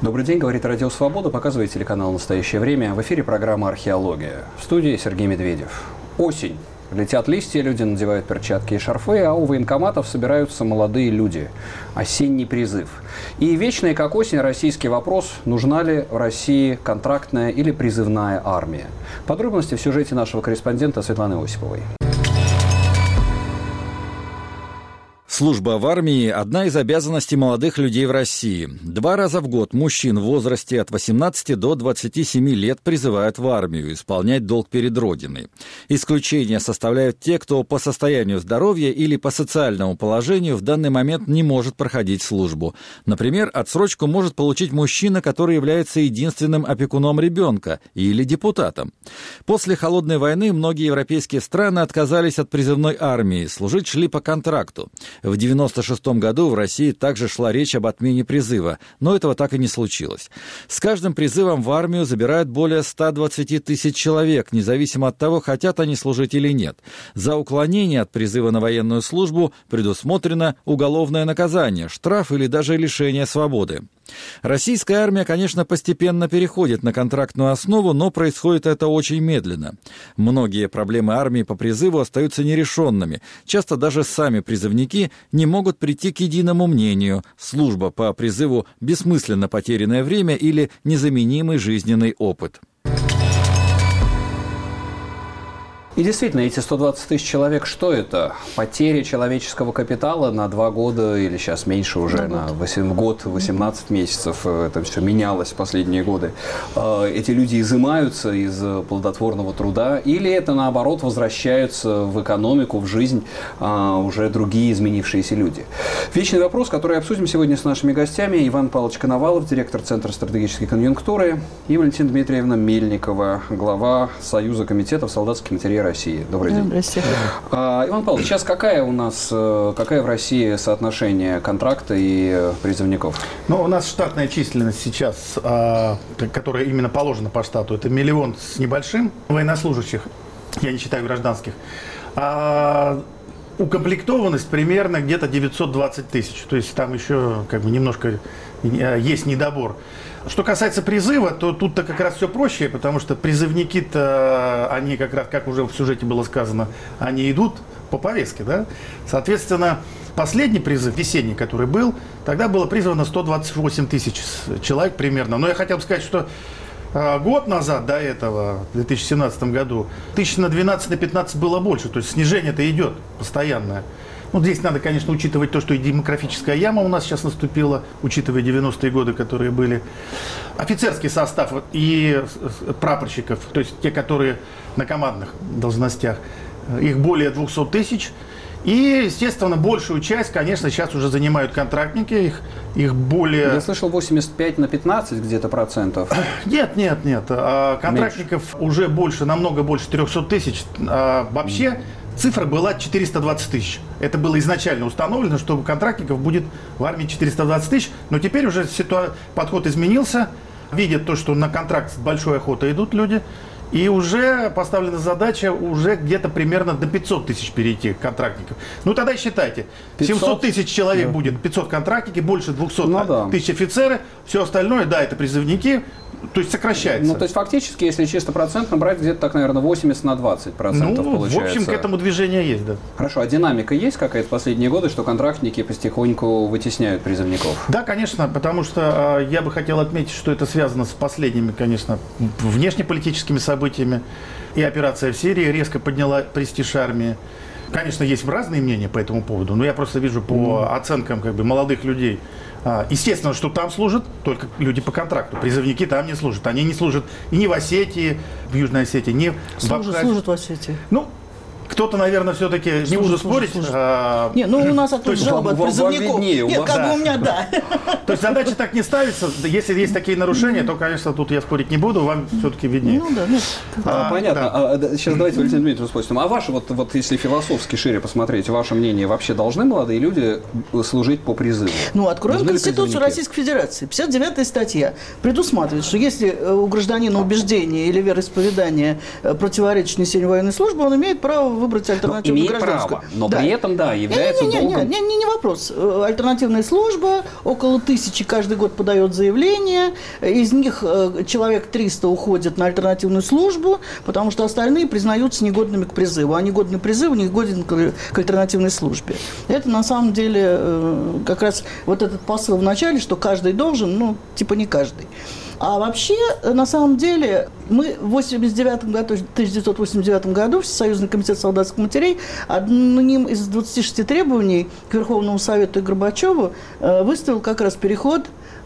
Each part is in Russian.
Добрый день, говорит Радио Свобода, показывает телеканал «Настоящее время». В эфире программа «Археология». В студии Сергей Медведев. Осень. Летят листья, люди надевают перчатки и шарфы, а у военкоматов собираются молодые люди. Осенний призыв. И вечный, как осень, российский вопрос: нужна ли в России контрактная или призывная армия? Подробности в сюжете нашего корреспондента Светланы Осиповой. Служба в армии – одна из обязанностей молодых людей в России. 2 раза в год мужчин в возрасте от 18 до 27 лет призывают в армию исполнять долг перед Родиной. Исключение составляют те, кто по состоянию здоровья или по социальному положению в данный момент не может проходить службу. Например, отсрочку может получить мужчина, который является единственным опекуном ребенка, или депутатом. После Холодной войны многие европейские страны отказались от призывной армии, служить шли по контракту. В 1996 году в России также шла речь об отмене призыва, но этого так и не случилось. С каждым призывом в армию забирают более 120 тысяч человек, независимо от того, хотят они служить или нет. За уклонение от призыва на военную службу предусмотрено уголовное наказание, штраф или даже лишение свободы. Российская армия, конечно, постепенно переходит на контрактную основу, но происходит это очень медленно. Многие проблемы армии по призыву остаются нерешенными. Часто даже сами призывники не могут прийти к единому мнению. Служба по призыву – бессмысленно потерянное время или незаменимый жизненный опыт. И действительно, эти 120 тысяч человек, что это? Потеря человеческого капитала на 2 года или сейчас меньше уже, на год, 18 месяцев. Это все менялось в последние годы. Эти люди изымаются из плодотворного труда или это, наоборот, возвращаются в экономику, в жизнь уже другие изменившиеся люди? Вечный вопрос, который обсудим сегодня с нашими гостями: Иван Павлович Коновалов, директор Центра стратегической конъюнктуры, и Валентина Дмитриевна Мельникова, глава Союза комитетов солдатских матерей России. Добрый день. Здравствуйте. Иван Павлович, сейчас какая в России соотношение контракта и призывников? Ну, у нас штатная численность сейчас, которая именно положена по штату, это 1 миллион с небольшим военнослужащих, я не считаю гражданских. Укомплектованность примерно где-то 920 тысяч. То есть там еще немножко есть недобор. Что касается призыва, то тут-то как раз все проще, потому что призывники-то, они как раз, как уже в сюжете было сказано, они идут по повестке, да? Соответственно, последний призыв, весенний, который был, тогда было призвано 128 тысяч человек примерно. Но я хотел бы сказать, что год назад, до этого, в 2017 году, 1012-15 было больше, то есть снижение-то идет постоянное. Ну, здесь надо, конечно, учитывать то, что и демографическая яма у нас сейчас наступила, учитывая 90-е годы, которые были. Офицерский состав и прапорщиков, то есть те, которые на командных должностях, их более 200 тысяч. И, естественно, большую часть, конечно, сейчас уже занимают контрактники, их более... Я слышал, 85 на 15 где-то процентов. Нет. Контрактников уже больше, намного больше 300 тысяч. Вообще цифра была 420 тысяч. Это было изначально установлено, что контрактников будет в армии 420 тысяч. Но теперь уже подход изменился. Видят то, что на контракт с большой охотой идут люди. И уже поставлена задача уже где-то примерно до 500 тысяч перейти контрактников. Ну тогда считайте, 700 тысяч человек будет, 500 контрактники, больше 200 тысяч офицеры, все остальное, да, это призывники, то есть сокращается. Ну, то есть фактически, если чисто процентно брать, где-то так, наверное, 80 на 20% получается. В общем, к этому движение есть, да. Хорошо, а динамика есть какая-то в последние годы, что контрактники потихоньку вытесняют призывников? Да, конечно, потому что я бы хотел отметить, что это связано с последними, конечно, внешнеполитическими событиями. И операция в Сирии резко подняла престиж армии. Конечно, есть разные мнения по этому поводу, но я просто вижу по оценкам молодых людей. Естественно, что там служат только люди по контракту. Призывники там не служат. Они не служат и не в Осетии, в Южной Осетии, не в Абхазии. Служат в Осетии. Ну, кто-то, наверное, все-таки, не буду спорить. Не, у нас тут жалобы от призывников. Нет, у меня, да. То есть задача так не ставится. Если есть такие нарушения, то, конечно, тут я спорить не буду, вам все-таки виднее. Понятно. Сейчас давайте Валентину Дмитриевну спросим. А ваше, вот если философски шире посмотреть, ваше мнение, вообще должны молодые люди служить по призыву? Откроем Конституцию Российской Федерации. 59-я статья предусматривает, что если у гражданина убеждение или вероисповедание противоречит несению военной службы, он имеет право выбрать альтернативную гражданскую. Имеет право, но при этом, да, является долгом. Не вопрос. Альтернативная служба, около 1000 каждый год подает заявление, из них человек 300 уходит на альтернативную службу, потому что остальные признаются негодными к призыву, а негодный призыв не годен к альтернативной службе. Это на самом деле как раз вот этот посыл в начале, что каждый должен, ну, типа не каждый. А вообще, на самом деле, мы в 1989 году, Всесоюзный комитет солдатских матерей, одним из 26 требований к Верховному Совету и Горбачеву выставил как раз переход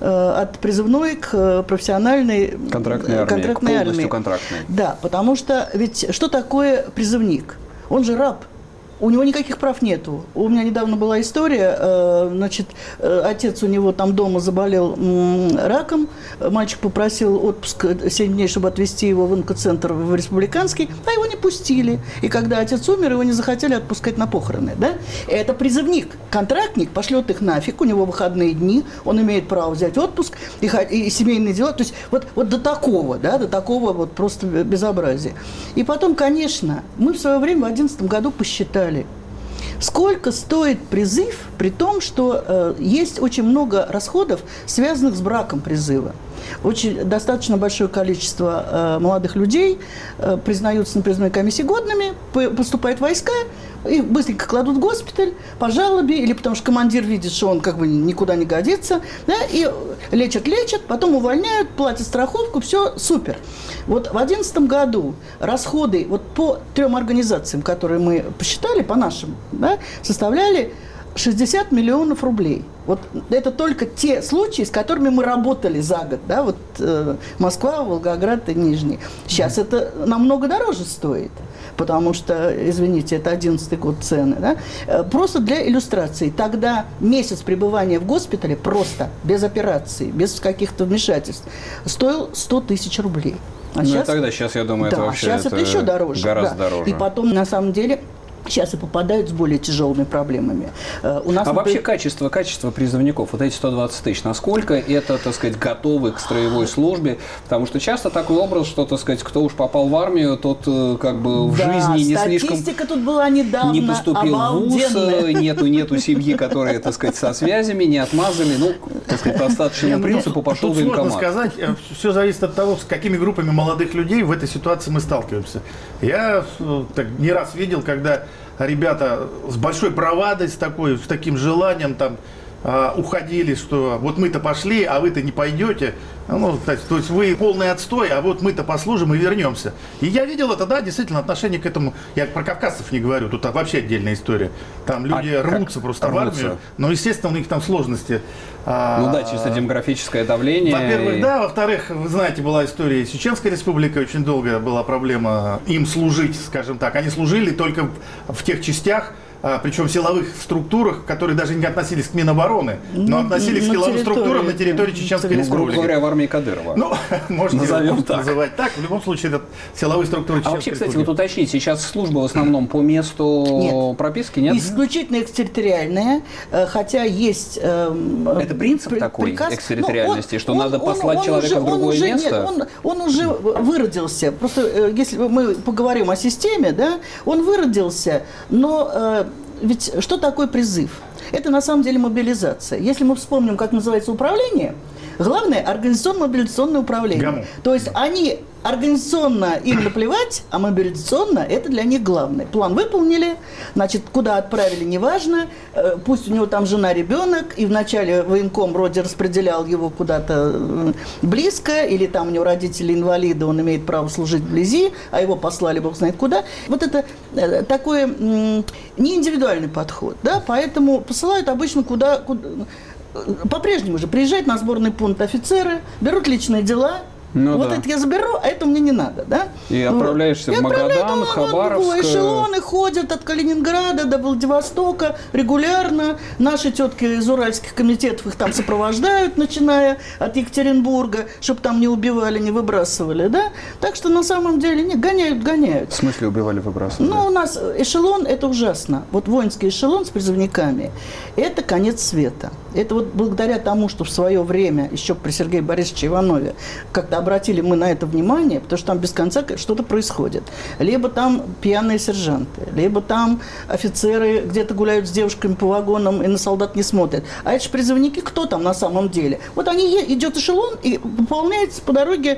от призывной к профессиональной контрактной армии. Полностью контрактной. Да, потому что ведь что такое призывник? Он же раб. У него никаких прав нету. У меня недавно была история, значит, отец у него там дома заболел раком, мальчик попросил отпуск 7 дней, чтобы отвезти его в онкоцентр в республиканский, а его не пустили. И когда отец умер, его не захотели отпускать на похороны. Да? Это призывник. Контрактник пошлет их нафиг, у него выходные дни, он имеет право взять отпуск и семейные дела. То есть вот до такого, да, до такого вот просто безобразия. И потом, конечно, мы в свое время в 2011 году посчитали, сколько стоит призыв, при том, что есть очень много расходов, связанных с браком призыва. Достаточно большое количество молодых людей признаются на призывной комиссии годными, поступают в войска, их быстренько кладут в госпиталь по жалобе, или потому что командир видит, что он как бы никуда не годится, да, и лечат, потом увольняют, платят страховку, все супер. Вот в 2011 году расходы вот по 3 организациям, которые мы посчитали, по нашим, да, составляли 60 миллионов рублей. Вот это только те случаи, с которыми мы работали за год. Да? Вот, Москва, Волгоград и Нижний. Сейчас это намного дороже стоит, потому что, извините, это 2011 год цены. Да? Просто для иллюстрации. Тогда месяц пребывания в госпитале просто, без операции, без каких-то вмешательств, стоил 100 тысяч рублей. А сейчас, я думаю, да, это вообще сейчас это еще дороже. Гораздо дороже. И потом, на самом деле, сейчас и попадают с более тяжелыми проблемами. Вообще качество призывников, вот эти 120 тысяч, насколько это, так сказать, готовы к строевой службе? Потому что часто такой образ, что, так сказать, кто уж попал в армию, тот как бы в жизни не слишком... статистика тут была недавно не поступил в ВУЗ, нету семьи, которые, так сказать, со связями, не отмазали, ну, так сказать, по остаточному принципу пошел в военкомат. Сложно сказать, все зависит от того, с какими группами молодых людей в этой ситуации мы сталкиваемся. Я не раз видел, когда ребята с большой бравадой, с таким желанием там уходили, что вот мы-то пошли, а вы-то не пойдете. Ну, то есть вы полный отстой, а вот мы-то послужим и вернемся. И я видел это, да, действительно, отношение к этому. Я про кавказцев не говорю, тут вообще отдельная история. Там люди рвутся просто в армию, но, естественно, у них там сложности. Ну да, чисто демографическое давление. Во-первых, да, во-вторых, вы знаете, была история с Чеченской республикой, очень долго была проблема им служить, скажем так. Они служили только в тех частях, причем в силовых структурах, которые даже не относились к Минобороны, но относились к силовым структурам на территории Чеченской республики. Грубо говоря, в армии Кадырова. Ну, можно называть так. В любом случае, это силовые структуры Чеченской вообще, кстати, вот уточнить, сейчас служба в основном по месту прописки, нет? Исключительно экстерриториальная, хотя есть... Это принцип такой экстерриториальности, что надо послать человека в другое место? Нет, он уже выродился. Просто если мы поговорим о системе, да, он выродился, но... Ведь что такое призыв? Это на самом деле мобилизация. Если мы вспомним, как называется управление, главное – организационно-мобилизационное управление. ГАМУ. То есть они организационно им наплевать, а мобилизационно – это для них главное. План выполнили, значит, куда отправили, неважно. Пусть у него там жена, ребенок, и вначале военком вроде распределял его куда-то близко, или там у него родители инвалиды, он имеет право служить вблизи, а его послали бог знает куда. Вот это такой неиндивидуальный подход, да, поэтому посылают обычно куда по-прежнему же приезжают на сборный пункт офицеры, берут личные дела. Ну, вот да. Это я заберу, а это мне не надо, да? И отправляешься в Магадан, Хабаровск. Эшелоны ходят от Калининграда до Владивостока регулярно. Наши тетки из уральских комитетов их там сопровождают, начиная от Екатеринбурга, чтобы там не убивали, не выбрасывали, да? Так что на самом деле не гоняют. В смысле убивали, выбрасывали? Ну, у нас эшелон – это ужасно. Вот воинский эшелон с призывниками – это конец света. Это вот благодаря тому, что в свое время, еще при Сергее Борисовиче Иванове, как-то обратили мы на это внимание, потому что там без конца что-то происходит. Либо там пьяные сержанты, либо там офицеры где-то гуляют с девушками по вагонам и на солдат не смотрят. А это же призывники, кто там на самом деле? Вот идет эшелон и пополняется по дороге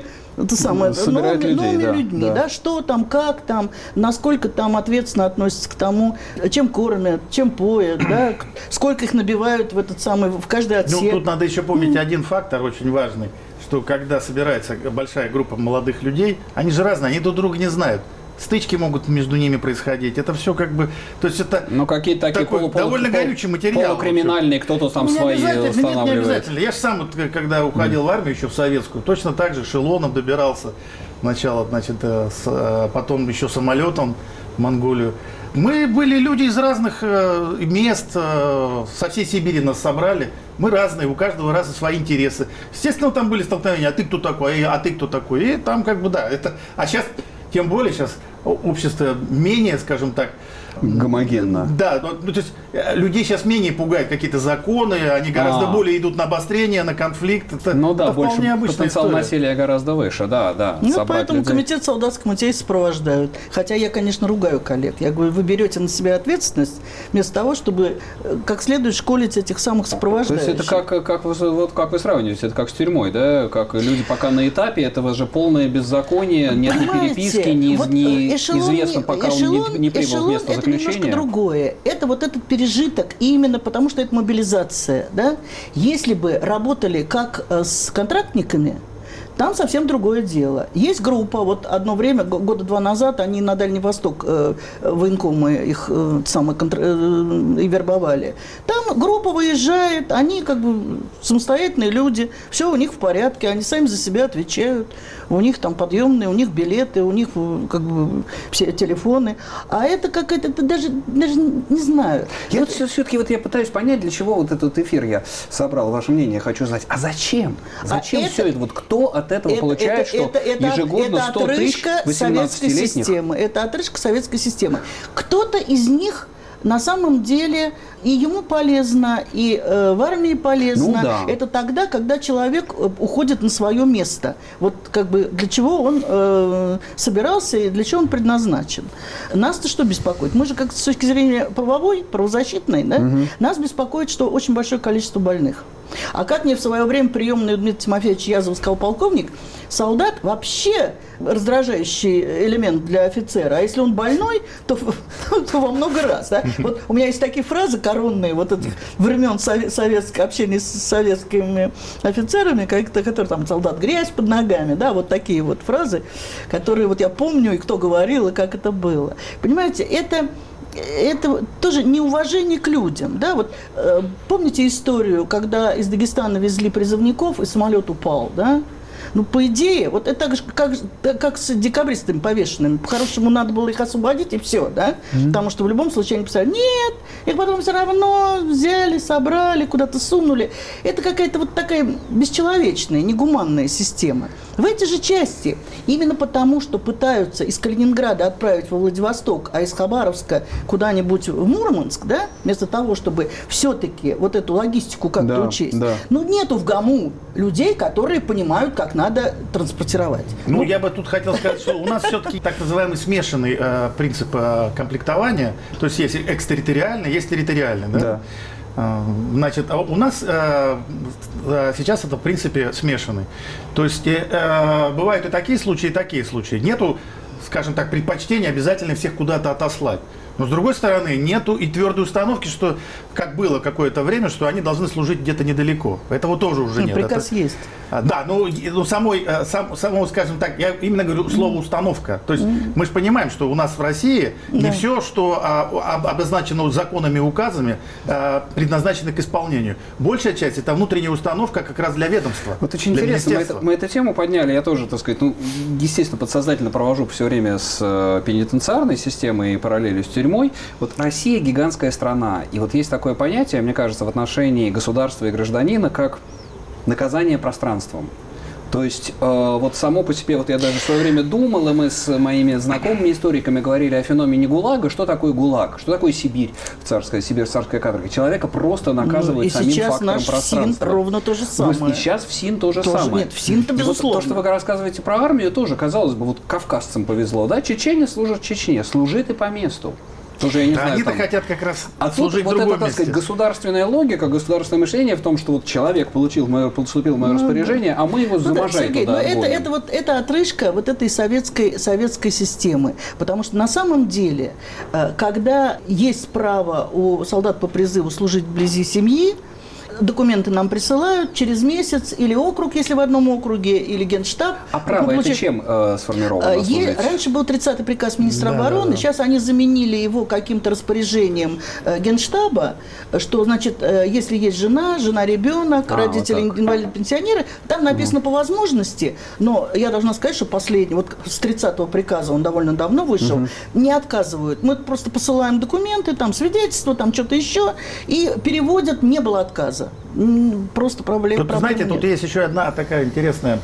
новыми людьми. Да. Что там, как там, насколько там ответственно относятся к тому, чем кормят, чем поят, да, сколько их набивают в каждый отсек. Ну, тут надо еще помнить один фактор очень важный, что когда собирается большая группа молодых людей, они же разные, они друг друга не знают. Стычки могут между ними происходить. Это все как бы... То есть это какие-то такие довольно горючий материал. Полукриминальные, кто-то там свои устанавливает. Нет, не обязательно. Я же сам, когда уходил в армию, еще в советскую, точно так же эшелоном добирался. Сначала, потом еще самолетом в Монголию. Мы были люди из разных мест, со всей Сибири нас собрали. Мы разные, у каждого разные свои интересы. Естественно, там были столкновения. А ты кто такой? А ты кто такой? И там А сейчас... Тем более сейчас общество менее, скажем так, гомогенно. Да, то есть людей сейчас менее пугают какие-то законы, они гораздо более идут на обострение, на конфликт. Это больше потенциал насилия гораздо выше, да. Поэтому комитет солдатских матерей сопровождают. Хотя я, конечно, ругаю коллег. Я говорю, вы берете на себя ответственность вместо того, чтобы как следует школить этих самых сопровождающих. То есть это как вы сравниваете, это как с тюрьмой, да? Как люди пока на этапе, этого же полное беззаконие, нет ни переписки, неизвестно, пока он не прибыл в место заключения. Это немножко другое. Это вот этот пережиток, именно потому что это мобилизация. Да? Если бы работали как с контрактниками, там совсем другое дело. Есть группа, вот одно время, года 2 назад, они на Дальний Восток, военкомы их и вербовали. Там группа выезжает, они как бы самостоятельные люди, все у них в порядке, они сами за себя отвечают. У них там подъемные, у них билеты, у них как бы все телефоны. А это это даже не знаю. Я все-таки я пытаюсь понять, для чего вот этот эфир я собрал. Ваше мнение хочу знать. А зачем? Зачем все это? Вот кто от этого получает, что ежегодно 100 тысяч 18-летних? Это отрыжка советской системы. Кто-то из них на самом деле и ему полезно, и в армии полезно. Это тогда, когда человек уходит на свое место. Вот как бы для чего он собирался и для чего он предназначен. Нас-то что беспокоит? Мы же как с точки зрения правозащитной, да? Нас беспокоит, что очень большое количество больных. А как мне в свое время приемный Дмитрий Тимофеевич Язов сказал, полковник, солдат вообще раздражающий элемент для офицера. А если он больной, то во много раз. Да? Вот у меня есть такие фразы коронные, вот этих времен общения с советскими офицерами, которые там солдат грязь под ногами, да, вот такие вот фразы, которые вот я помню, и кто говорил, и как это было. Понимаете, это тоже неуважение к людям. Да? Вот, помните историю, когда из Дагестана везли призывников, и самолет упал, да? Ну, по идее, вот это как с декабристами повешенными. По-хорошему, надо было их освободить, и все, да? Потому что в любом случае они писали, нет, их потом все равно взяли, собрали, куда-то сунули. Это какая-то вот такая бесчеловечная, негуманная система. В эти же части, именно потому, что пытаются из Калининграда отправить во Владивосток, а из Хабаровска куда-нибудь в Мурманск, да, вместо того, чтобы все-таки вот эту логистику как-то учесть. Да. Ну, нету в ГАМУ людей, которые понимают, как надо транспортировать. Ну, я бы тут хотел сказать, что у нас все-таки так называемый смешанный принцип комплектования. То есть есть экстерриториальный, есть территориальный, да? Да. Значит, у нас сейчас это в принципе смешанный. То есть бывают и такие случаи. Нету, скажем так, предпочтения обязательно всех куда-то отослать. Но, с другой стороны, нету и твердой установки, что, как было какое-то время, что они должны служить где-то недалеко. Этого тоже уже нет. Приказ есть. Да, само, скажем так, я именно говорю слово «установка». То есть мы же понимаем, что у нас в России не все, что обозначено законами и указами, предназначено к исполнению. Большая часть – это внутренняя установка как раз для ведомства. Вот очень интересно, мы эту тему подняли, я тоже, так сказать, естественно, подсознательно провожу все время с пенитенциарной системой и параллелью с тюрьмой. Вот Россия гигантская страна, и вот есть такое понятие, мне кажется, в отношении государства и гражданина, как наказание пространством. То есть вот само по себе, вот я даже в свое время думал, и мы с моими знакомыми историками говорили о феномене ГУЛАГа. Что такое ГУЛАГ? Что такое Сибирь, Сибирь царская каторга? Человека просто наказывают самим фактором пространства. И сейчас наш ФСИН ровно то же самое. И сейчас ФСИН то же самое. Нет, ФСИН-то безусловно. Вот то, что вы рассказываете про армию, тоже, казалось бы, вот кавказцам повезло, да? Чеченец служит Чечне, служит и по месту. Тоже, я не знаю, они-то там... хотят как раз тут служить в вот другом это, так сказать, месте. государственная логика, государственное мышление в том, что вот человек поступил в мое распоряжение, а мы его заможаем Сергей, туда это отрыжка вот этой советской системы. Потому что на самом деле, когда есть право у солдат по призыву служить вблизи семьи, документы нам присылают через месяц, или округ, если в одном округе, или генштаб. А право это чем сформировано? Раньше был 30-й приказ министра обороны, сейчас они заменили его каким-то распоряжением генштаба, что, значит, если есть жена, ребенок, родители, инвалиды, пенсионеры, там написано по возможности, но я должна сказать, что последний, вот с 30-го приказа, он довольно давно вышел, не отказывают. Мы просто посылаем документы, там свидетельства, там что-то еще, и переводят, не было отказа. Просто проблем нет. Знаете, тут есть еще одна такая интересная,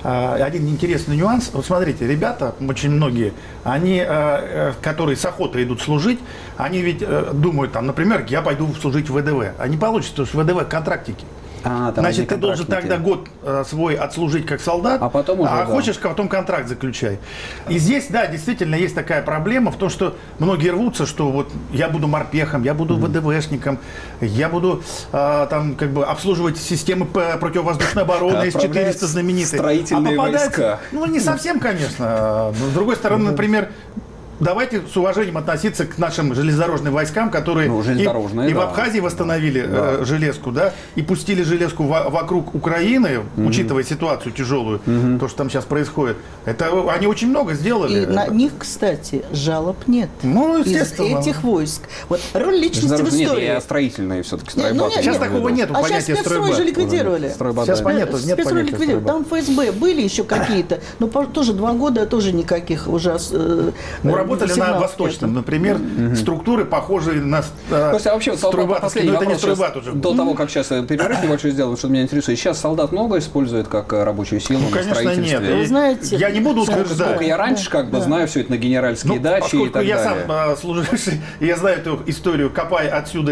один интересный нюанс. Вот смотрите, ребята, очень многие, они, которые с охотой идут служить, они ведь думают, там, например, я пойду служить в ВДВ. А не получится, потому что ВДВ контрактики. Значит, ты должен тогда год свой отслужить как солдат, а потом уже, хочешь, потом контракт заключай. И здесь, да, действительно есть такая проблема в том, что многие рвутся, что вот я буду морпехом, я буду ВДВшником, я буду там как бы обслуживать системы противовоздушной обороны С-400 знаменитые. Строительные войска. Ну, не совсем, конечно. Но, с другой стороны, например, давайте с уважением относиться к нашим железнодорожным войскам, которые и в Абхазии восстановили железку, да, и пустили железку вокруг Украины, учитывая ситуацию тяжелую, то, что там сейчас происходит. Это они очень много сделали. И на них, кстати, жалоб нет. Ну, естественно. Из этих войск. Вот роль личности в истории. Нет, строительные все-таки стройбаты. Сейчас такого нет. А сейчас спецстрой же ликвидировали. Сейчас нет спецстрой ликвидировали. Там ФСБ были еще какие-то, но тоже 2 года тоже никаких уже. Работали на Восточном, например, структуры, похожие на стройбатовские, но это не стройбат уже. До того, как сейчас перерыв небольшой сделал, что меня интересует, сейчас солдат много использует как рабочую силу на строительстве? Конечно, нет. Вы знаете, я не буду утверждать. Сколько я раньше знаю все это на генеральские дачи и так далее. Я сам служивший, я знаю эту историю, копай отсюда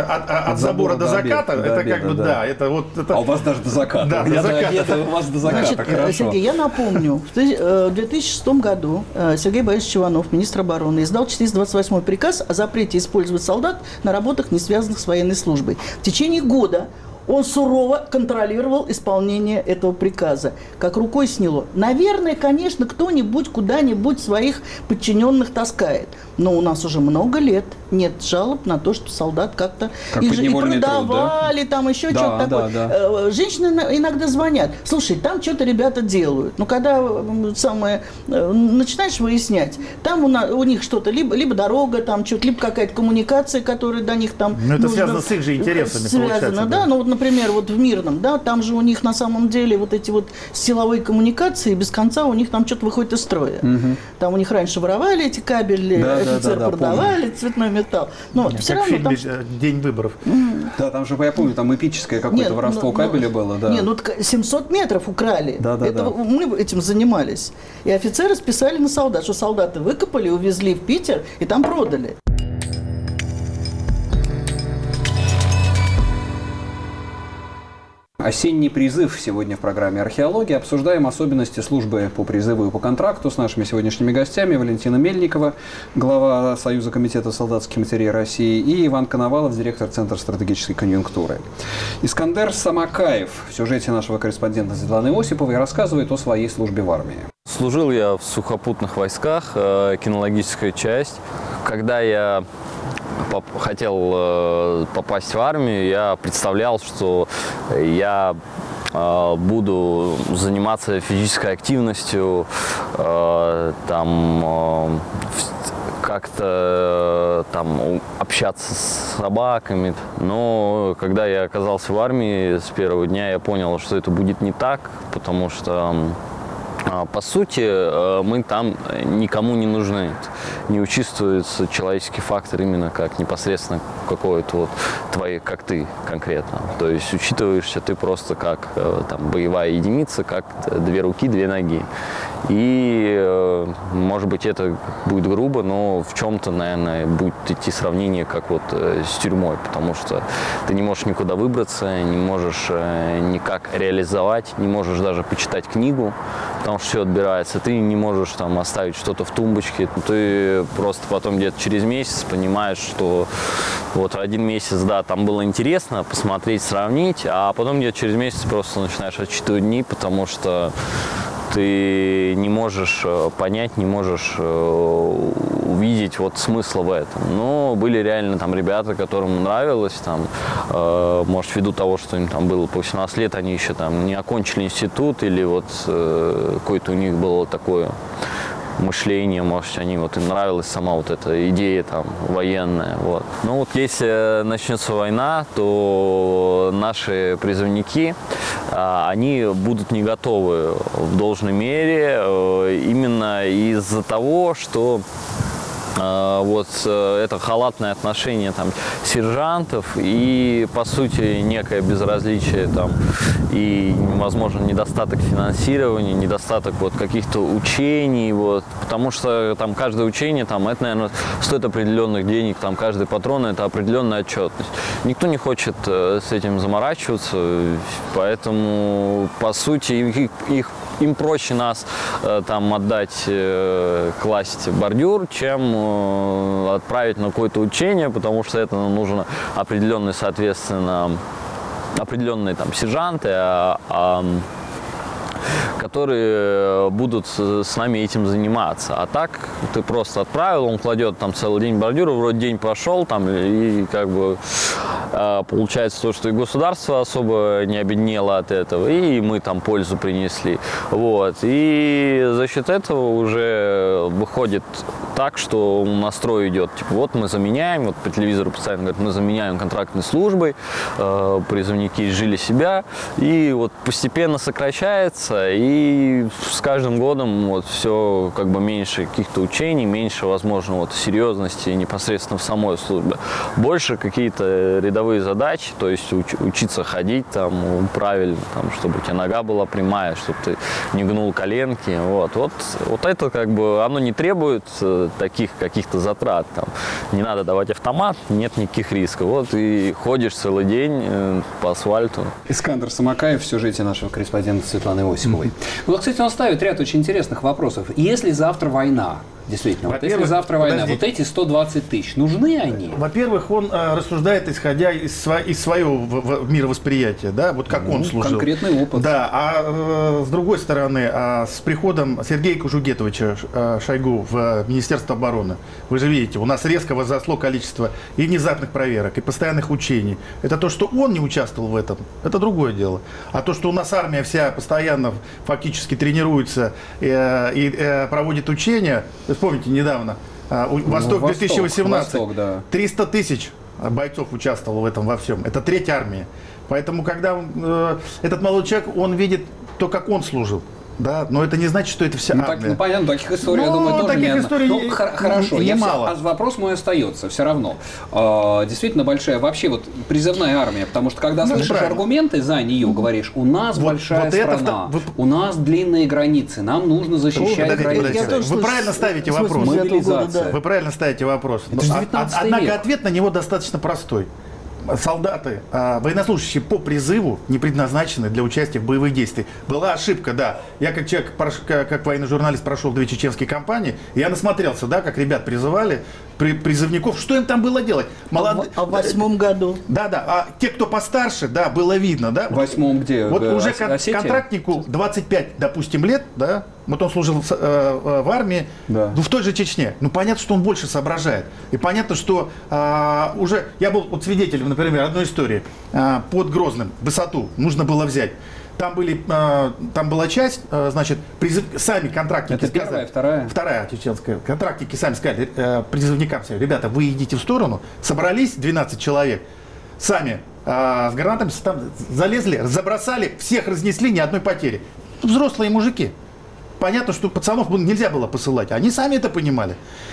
от забора до заката, это как бы, да, это вот... А у вас даже до заката. Да, до заката. У вас до заката, хорошо. Сергей, я напомню, в 2006 году Сергей Борисович Иванов, министр обороны, издал 428 приказ о запрете использовать солдат на работах, не связанных с военной службой. В течение года он сурово контролировал исполнение этого приказа. Как рукой сняло. Наверное, конечно, кто-нибудь куда-нибудь своих подчиненных таскает. Но у нас уже много лет нет жалоб на то, что солдат как-то их же и продавали, труд, да? Там еще что-то такое. Да. Женщины иногда звонят. Слушай, там что-то ребята делают. Но когда начинаешь выяснять, там у них что-то, либо дорога, там что-то, либо какая-то коммуникация, которая до них там... Но это связано с их же интересами, связано, да. Ну вот, например, вот в Мирном, да, там же у них на самом деле вот эти вот силовые коммуникации, без конца у них там что-то выходит из строя. Там у них раньше воровали эти кабели, офицеры продавали цветной металл. Но все как равно в фильме «День выборов». Да, там же, я помню, там эпическое какое-то воровство кабеля было. Да. Нет, 700 метров украли. Мы этим занимались. И офицеры списали на солдат, что солдаты выкопали, увезли в Питер и там продали. Осенний призыв сегодня в программе «Археология». Обсуждаем особенности службы по призыву и по контракту с нашими сегодняшними гостями. Валентина Мельникова, глава Союза комитета солдатских матерей России, и Иван Коновалов, директор Центра стратегической конъюнктуры. Искандер Самакаев в сюжете нашего корреспондента Светланы Осиповой рассказывает о своей службе в армии. Служил я в сухопутных войсках, кинологическая часть. Когда я хотел попасть в армию, я представлял, что я буду заниматься физической активностью, там как-то там общаться с собаками. Но когда я оказался в армии с первого дня, я понял, что это будет не так, потому что По сути, мы там никому не нужны. Не учитывается человеческий фактор именно как непосредственно какой-то вот твоей, как ты конкретно. То есть учитываешься ты просто как там боевая единица, как 2 руки, 2 ноги. И, может быть, это будет грубо, но в чем-то, наверное, будет идти сравнение как вот с тюрьмой, потому что ты не можешь никуда выбраться, не можешь никак реализовать, не можешь даже почитать книгу, потому что все отбирается. Ты не можешь там оставить что-то в тумбочке. Ты просто потом где-то через месяц понимаешь, что вот 1 месяц, да, там было интересно посмотреть, сравнить, а потом где-то через месяц просто начинаешь отсчитывать дни, потому что ты не можешь понять, не можешь увидеть вот смысла в этом. Но были реально там ребята, которым нравилось, там, может, ввиду того, что им там было по 18 лет, они еще там не окончили институт, или вот какое-то у них было такое мышление, может, они вот им нравилась сама вот эта идея там военная, вот. Но вот если начнется война, то наши призывники, они будут не готовы в должной мере именно из-за того, что вот это халатное отношение там сержантов и, по сути, некое безразличие там и, возможно, недостаток финансирования, недостаток вот каких-то учений, вот, потому что там каждое учение, там, это, наверное, стоит определенных денег, там, каждый патрон – это определенная отчетность. Никто не хочет с этим заморачиваться, поэтому, по сути, им проще нас там отдать, класть бордюр, чем отправить на какое-то учение, потому что это нужно определенные, соответственно, определенные там сержанты, которые будут с нами этим заниматься. А так ты просто отправил, он кладет там целый день бордюра, вроде день пошел, там, и как бы получается то, что и государство особо не обеднело от этого, и мы там пользу принесли. Вот. И за счет этого уже выходит так, что настрой идет, типа, вот мы заменяем, вот по телевизору постоянно говорят, мы заменяем контрактной службой, призывники изжили себя, и вот постепенно сокращается, и с каждым годом вот все как бы меньше каких-то учений, меньше, возможно, вот серьезности непосредственно в самой службе. Больше какие-то рядовые задачи, то есть учиться ходить там правильно, там, чтобы у тебя нога была прямая, чтобы ты не гнул коленки. Вот это как бы оно не требует таких каких-то затрат. Там. Не надо давать автомат, нет никаких рисков. Вот и ходишь целый день по асфальту. Искандер Самакаев в сюжете нашего корреспондента Светланы Осиповой. Вот, кстати, он ставит ряд очень интересных вопросов. Если завтра война, действительно, вот если завтра война, вот эти 120 тысяч, нужны они? Во-первых, он рассуждает, исходя из своего мировосприятия, да, вот как он служил. Конкретный опыт. Да, а с другой стороны, с приходом Сергея Кужугетовича Шойгу в Министерство обороны, вы же видите, у нас резко возросло количество и внезапных проверок, и постоянных учений. Это то, что он не участвовал в этом, это другое дело. А то, что у нас армия вся постоянно фактически тренируется и проводит учения. Вспомните, недавно, Восток 2018, да. 300 тысяч бойцов участвовало в этом во всем. Это треть армии. Поэтому, когда этот молодой человек, он видит то, как он служил. Да, но это не значит, что это вся армия. Понятно, таких историй, я думаю, тоже таких историй хорошо, немало. Вопрос мой остается все равно. Действительно большая, вообще вот призывная армия, потому что когда слышишь аргументы за нее, говоришь, у нас большая страна, у нас длинные границы, нам нужно защищать границы. Вы правильно ставите вопрос. Мобилизация. Вы правильно ставите вопрос. Однако ответ на него достаточно простой. Солдаты, военнослужащие по призыву не предназначены для участия в боевых действиях. Была ошибка, да. Я как человек, как военный журналист прошел 2 чеченские кампании, я насмотрелся, да, как ребят призывали, призывников, что им там было делать? А в 8-м году? Да. А те, кто постарше, да, было видно, да. В 8-м где? Вот уже контрактнику 25, допустим, лет, да, вот он служил в армии, да. в той же Чечне. Ну, понятно, что он больше соображает. И понятно, что уже... Я был вот свидетелем, например, одной истории. Под Грозным высоту нужно было взять. Там была часть, значит, сами контрактники Это сказали. Первая, вторая? Вторая чеченская. Контрактники сами сказали призывникам, ребята, вы идите в сторону. Собрались 12 человек, сами с гранатами там залезли, забросали, всех разнесли, ни одной потери. Взрослые мужики. понятно, что пацанов нельзя было посылать. Они сами это понимали.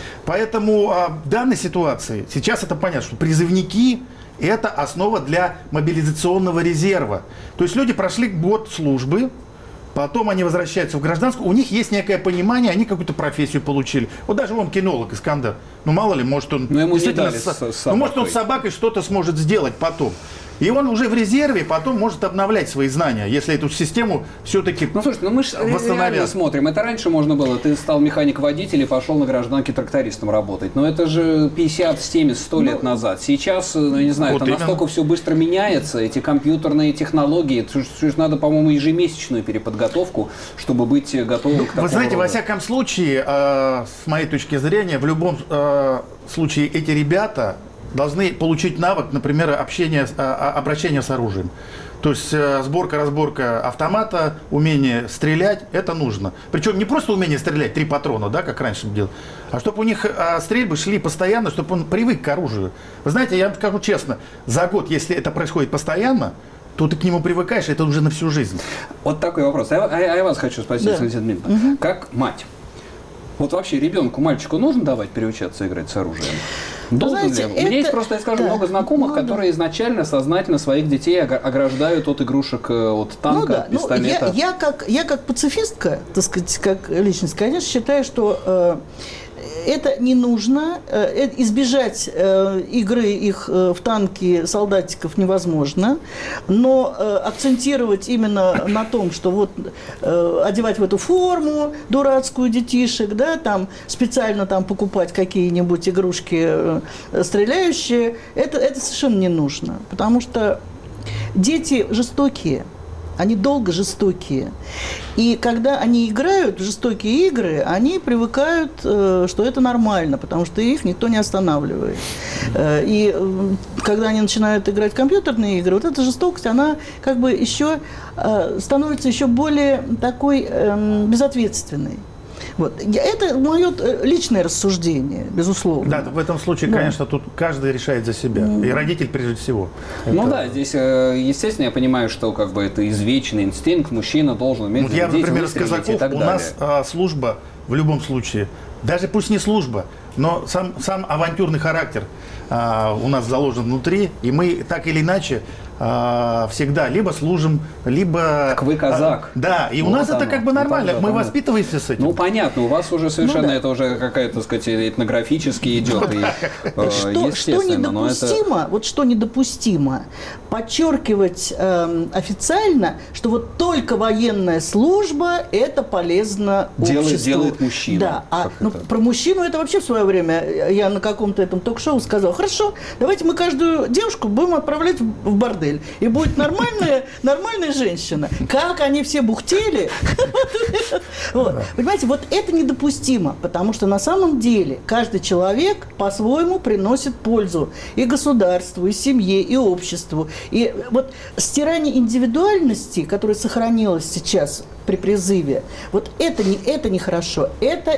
Поэтому в данной ситуации сейчас это понятно, что призывники – это основа для мобилизационного резерва. То есть люди прошли год службы, потом они возвращаются в гражданскую, у них есть некое понимание, они какую-то профессию получили. Вот даже он кинолог Искандер. Ну, мало ли, может он действительно может он с собакой что-то сможет сделать потом. И он уже в резерве потом может обновлять свои знания, если эту систему все-таки слушайте, мы же реально смотрим. Это раньше можно было. Ты стал механик-водитель и пошел на гражданке трактористом работать. Но это же 50, 70, 100 лет назад. Сейчас, не знаю, вот это настолько все быстро меняется. Эти компьютерные технологии. Надо, по-моему, ежемесячную переподготовку, чтобы быть готовым к такому Вы знаете, рода. во всяком случае, с моей точки зрения, в любом случае эти ребята должны получить навык, например, обращения с оружием. То есть сборка-разборка автомата, умение стрелять, это нужно. Причем не просто умение стрелять, 3 патрона, да, как раньше делал, а чтобы у них стрельбы шли постоянно, чтобы он привык к оружию. Вы знаете, я вам скажу честно, за год, если это происходит постоянно, то ты к нему привыкаешь, это уже на всю жизнь. Вот такой вопрос. Я вас хочу спросить, Валентина Дмитриевна. Как мать? Вот вообще ребенку, мальчику нужно давать переучаться играть с оружием? Должен ли? У меня есть просто, я скажу, много знакомых, которые изначально сознательно своих детей ограждают от игрушек, от танка, пистолета. Я как пацифистка, так сказать, как личность, конечно, считаю, что это не нужно. Избежать игры их в танки солдатиков невозможно. Но акцентировать именно на том, что вот одевать в эту форму дурацкую детишек, да, там специально там покупать какие-нибудь игрушки стреляющие, это совершенно не нужно. Потому что дети жестокие. Они долго жестокие. И когда они играют в жестокие игры, они привыкают, что это нормально, потому что их никто не останавливает. И когда они начинают играть в компьютерные игры, вот эта жестокость, она как бы еще становится еще более такой безответственной. Вот. Это мое личное рассуждение, безусловно. Да, в этом случае, конечно, тут каждый решает за себя. И родитель прежде всего. Ну да, здесь, естественно, я понимаю, что как бы это извечный инстинкт, мужчина должен уметь вот я, например, из казаков, у нас служба в любом случае, даже пусть не служба, но сам авантюрный характер у нас заложен внутри, и мы так или иначе всегда либо служим, либо... Так вы казак. Да, и вот у нас это как бы нормально, мы воспитываемся с этим. Ну, понятно, у вас уже совершенно это уже какая-то, так сказать, этнографически идет. Что недопустимо, вот что недопустимо, подчеркивать официально, что вот только военная служба – это полезно обществу. Делает мужчина. Да, про мужчину это вообще в свое время, я на каком-то этом ток-шоу сказала, хорошо, давайте мы каждую девушку будем отправлять в бордель. И будет нормальная женщина. Как они все бухтели. Понимаете, вот это недопустимо, потому что на самом деле каждый человек по-своему приносит пользу и государству, и семье, и обществу. И вот стирание индивидуальности, которое сохранилось сейчас при призыве, вот это нехорошо. Это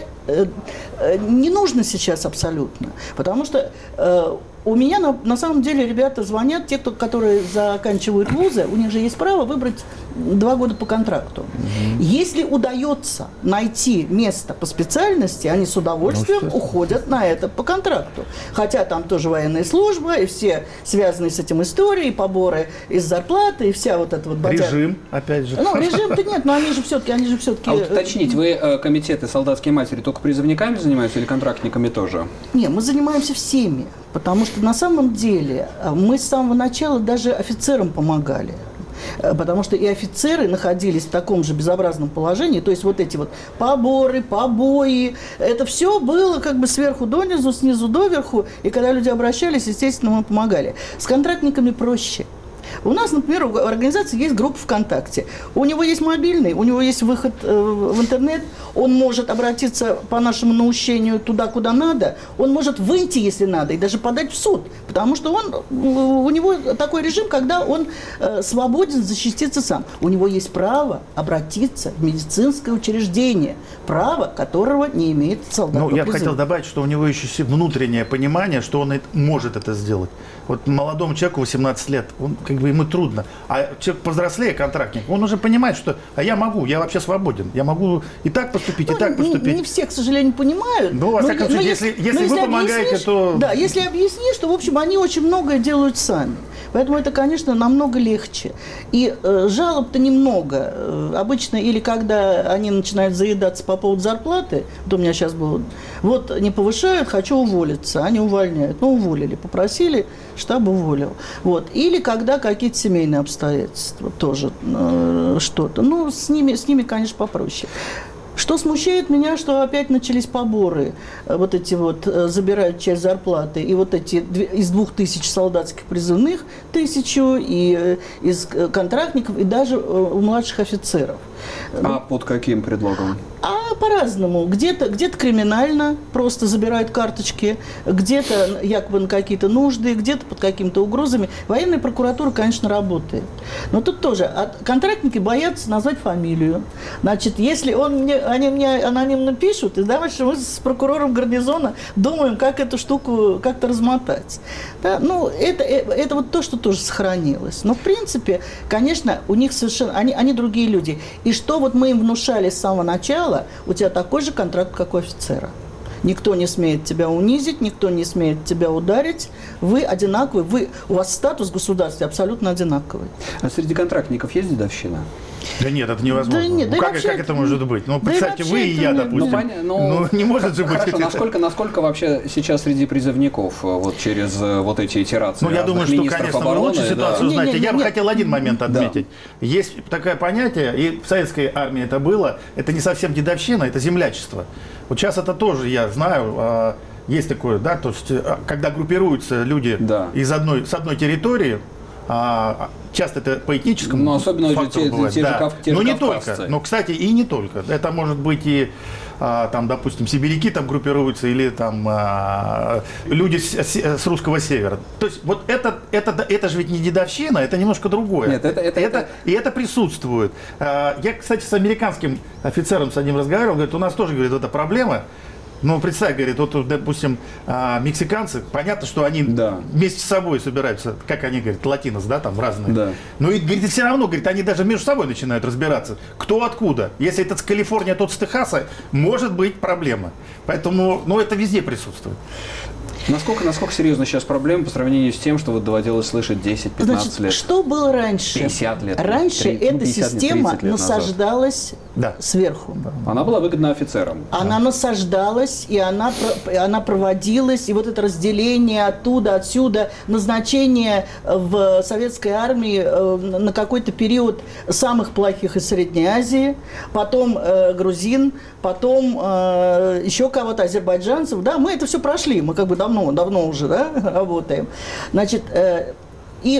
не нужно сейчас абсолютно. Потому что у меня на самом деле ребята звонят, те, которые заканчивают вузы, у них же есть право выбрать 2 года по контракту. Если удается найти место по специальности, они с удовольствием уходят на это по контракту. Хотя там тоже военная служба, и все связанные с этим истории, и поборы из зарплаты, и вся вот эта вот бодяга. Режим, опять же. Ну, режим-то нет, но они же все-таки... А вот уточнить, вы комитеты солдатские матери только призывниками занимаются или контрактниками тоже? Не, мы занимаемся всеми. Потому что на самом деле мы с самого начала даже офицерам помогали. Потому что и офицеры находились в таком же безобразном положении. То есть вот эти вот поборы, побои, это все было как бы сверху донизу, снизу доверху. И когда люди обращались, естественно, мы помогали. С контрактниками проще. У нас, например, в организации есть группа ВКонтакте. У него есть мобильный, у него есть выход в интернет. Он может обратиться по нашему наущению туда, куда надо. Он может выйти, если надо, и даже подать в суд. Потому что у него такой режим, когда он свободен защититься сам. У него есть право обратиться в медицинское учреждение. Право, которого не имеет солдат. Ну, я бы хотел добавить, что у него еще есть внутреннее понимание, что он может это сделать. Вот молодому человеку 18 лет, он как бы ему трудно. А человек повзрослее, контрактник, он уже понимает, что я могу, я вообще свободен, я могу и так поступить, и так поступить. Не все, к сожалению, понимают. Ну, во всяком случае, если вы помогаете, то... Да, если объяснишь, то, в общем, они очень многое делают сами. Поэтому это, конечно, намного легче. И жалоб-то немного. Обычно или когда они начинают заедаться по поводу зарплаты, вот у меня сейчас было, вот не повышают, хочу уволиться, они увольняют. Ну, уволили, попросили, штаб уволил. Вот. Или когда какие-то семейные обстоятельства, тоже что-то. Ну, с ними, конечно, попроще. Что смущает меня, что опять начались поборы, вот эти вот, забирают часть зарплаты, и вот эти из 2000 солдатских призывных 1000, и из контрактников, и даже у младших офицеров. А под каким предлогом? А по-разному. Где-то криминально, просто забирают карточки, где-то якобы на какие-то нужды, где-то под какими-то угрозами. Военная прокуратура, конечно, работает. Но тут тоже контрактники боятся назвать фамилию. Значит, если они мне анонимно пишут, и дальше мы с прокурором гарнизона думаем, как эту штуку как-то размотать. Да? Ну, это вот то, что тоже сохранилось. Но, в принципе, конечно, у них совершенно... Они другие люди. И что вот мы им внушали с самого начала, у тебя такой же контракт, как у офицера. Никто не смеет тебя унизить, никто не смеет тебя ударить. Вы одинаковые, у вас статус государства абсолютно одинаковый. А среди контрактников есть дедовщина? Да нет, это невозможно. Да нет, ну, как это может быть? Ну, представьте, вы и я, допустим. Ну, не может же быть. Хорошо, насколько вообще сейчас среди призывников вот через вот эти итерации? Ну, я думаю, что, конечно, вы лучше ситуацию знаете. Я бы хотел один момент отметить. Есть такое понятие, и в советской армии это было, это не совсем дедовщина, это землячество. Вот сейчас это тоже, я знаю, есть такое, да, то есть, когда группируются люди с одной территории, часто это по этническому фактору бывает. Но не только. Но, кстати, и не только. Это может быть и, там, допустим, сибиряки там группируются, или там люди с русского севера. То есть вот это же ведь не дедовщина, это немножко другое. Нет, и это присутствует. Я, кстати, с американским офицером с одним разговаривал, говорит, у нас тоже, говорит, это проблема. Ну, представь, говорит, вот, допустим, мексиканцы, понятно, что они вместе с собой собираются, как они говорят, латинос, да, там разные. Да. Но и, говорит, все равно, говорит, они даже между собой начинают разбираться, кто откуда. Если этот с Калифорнии, а тот с Техаса, может быть проблема. Поэтому, ну, это везде присутствует. Насколько серьезна сейчас проблема по сравнению с тем, что вот доводилось слышать 10-15 лет? Что было раньше? 50 лет. Раньше эта система насаждалась сверху. Она была выгодна офицерам. Она насаждалась, и она проводилась, и вот это разделение оттуда, отсюда, назначение в советской армии на какой-то период самых плохих из Средней Азии, потом грузин, потом еще кого-то, азербайджанцев. Да, мы это все прошли, мы как бы давно уже, да, работаем. Значит, и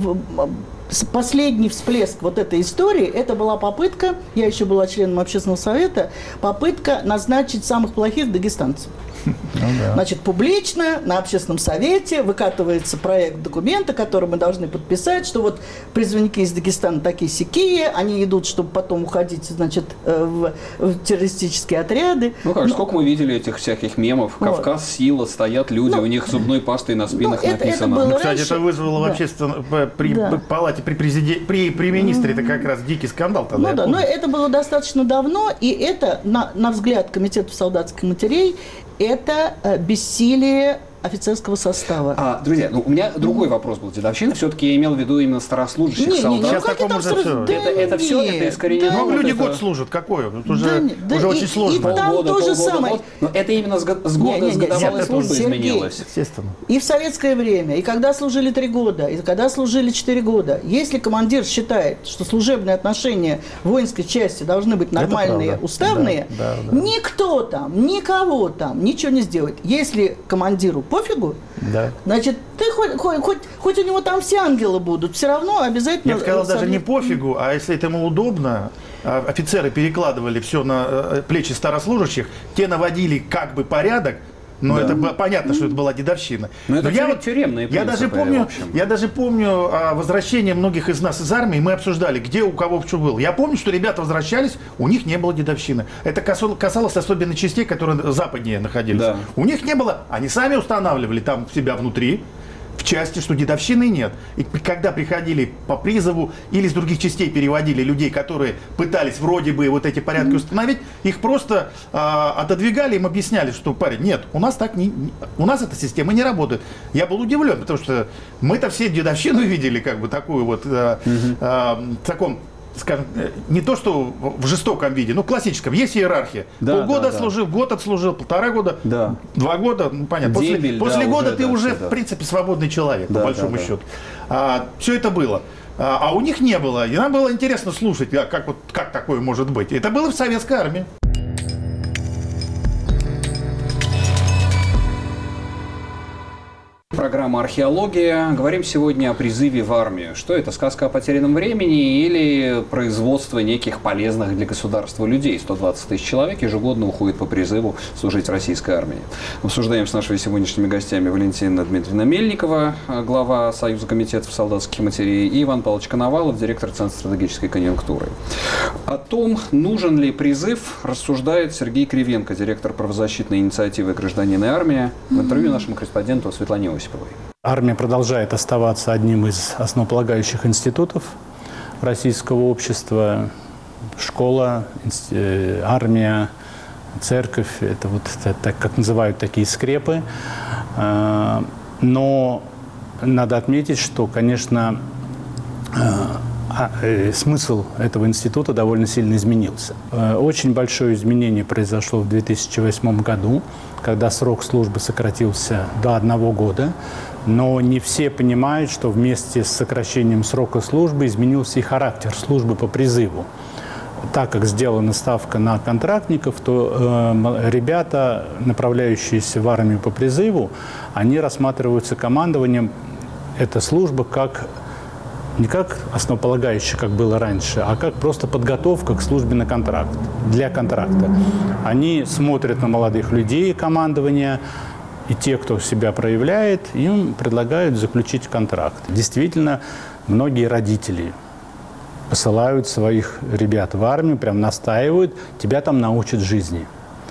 последний всплеск вот этой истории, это была попытка, я еще была членом общественного совета, попытка назначить самых плохих дагестанцев. Значит, публично на общественном совете выкатывается проект документа, который мы должны подписать, что вот призывники из Дагестана такие-сякие, они идут, чтобы потом уходить, значит, в террористические отряды. Ну как, сколько мы видели этих всяких мемов, Кавказ, сила, стоят люди, у них зубной пастой на спинах написано. Ну, кстати, это вызвало вообще при палате, при министре, это как раз дикий скандал тогда. Ну да, но это было достаточно давно, и это, на взгляд Комитета солдатских матерей, это бессилие офицерского состава. Друзья, у меня другой вопрос был. Дедовщина, все-таки я имел в виду именно старослужащих солдат. Сейчас такому же все. Это все, это искоренено. Много люди год служат, какое? Уже очень сложно. И там то же самое. Но это именно с годовалой службы изменилось. Естественно. И в советское время, и когда служили 3 года, и когда служили 4 года. Если командир считает, что служебные отношения в воинской части должны быть нормальные, уставные, никто там, никого там ничего не сделает. Если командиру пофигу, значит, ты хоть у него там все ангелы будут, все равно обязательно... Я бы сказал, даже не пофигу, а если это ему удобно, офицеры перекладывали все на плечи старослужащих, те наводили как бы порядок, но это понятно, что это была дедовщина. Но это тюремные принципы, я даже помню возвращение многих из нас из армии, мы обсуждали, где у кого что было. Я помню, что ребята возвращались, у них не было дедовщины. Это касалось особенно частей, которые западнее находились. Да. У них не было, они сами устанавливали там себя внутри, в части, что дедовщины нет. И когда приходили по призову или с других частей переводили людей, которые пытались вроде бы вот эти порядки установить, их просто отодвигали, им объясняли, что, парень, нет, у нас так у нас эта система не работает. Я был удивлен, потому что мы-то все дедовщину видели, как бы такую вот в таком, скажем, не то что в жестоком виде, но классическом. Есть иерархия. Полгода отслужил, год отслужил, 1,5 года, 2 года, ну понятно. После года ты уже, в принципе, свободный человек, по большому счету. Все это было. А у них не было. И нам было интересно слушать, как такое может быть. Это было в советской армии. Программа «Археология». Говорим сегодня о призыве в армию. Что это, сказка о потерянном времени или производство неких полезных для государства людей? 120 тысяч человек ежегодно уходит по призыву служить в российской армии. Обсуждаем с нашими сегодняшними гостями Валентина Дмитриевна Мельникова, глава Союза комитетов солдатских матерей, и Иван Павлович Коновалов, директор Центра стратегической конъюнктуры. О том, нужен ли призыв, рассуждает Сергей Кривенко, директор правозащитной инициативы «Гражданин и армия», в интервью нашему корреспонденту Светлане Осиповой. Армия продолжает оставаться одним из основополагающих институтов российского общества. Школа, армия, церковь – это вот так, как называют такие скрепы. Но надо отметить, что, конечно, смысл этого института довольно сильно изменился. Очень большое изменение произошло в 2008 году, когда срок службы сократился до 1 года. Но не все понимают, что вместе с сокращением срока службы изменился и характер службы по призыву. Так как сделана ставка на контрактников, то ребята, направляющиеся в армию по призыву, они рассматриваются командованием. Эта служба не как основополагающая, как было раньше, а как просто подготовка к службе на контракт, для контракта. Они смотрят на молодых людей командования, и те, кто себя проявляет, им предлагают заключить контракт. Действительно, многие родители посылают своих ребят в армию, прям настаивают, тебя там научат жизни.